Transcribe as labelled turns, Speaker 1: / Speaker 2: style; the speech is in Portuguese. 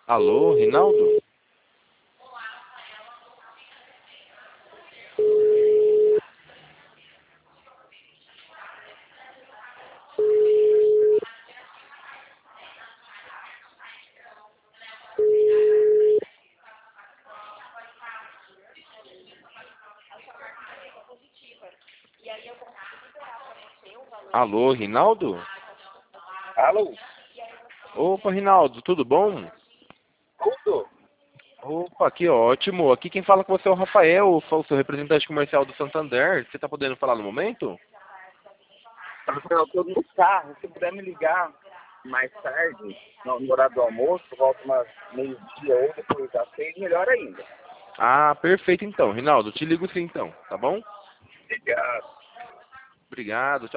Speaker 1: Alô, Rinaldo? Alô, Rinaldo?
Speaker 2: Alô?
Speaker 1: Opa, Rinaldo, tudo bom?
Speaker 2: Tudo?
Speaker 1: Opa, que ótimo. Aqui quem fala com você é o Rafael, sou o seu representante comercial do Santander. Você está podendo falar no momento?
Speaker 2: Eu tô no carro, se puder me ligar mais tarde, no horário do almoço, volta umas meio-dia ou depois das 6, melhor ainda.
Speaker 1: Ah, perfeito então, Rinaldo. Te ligo sim então, tá bom?
Speaker 2: Obrigado.
Speaker 1: Obrigado. Tchau.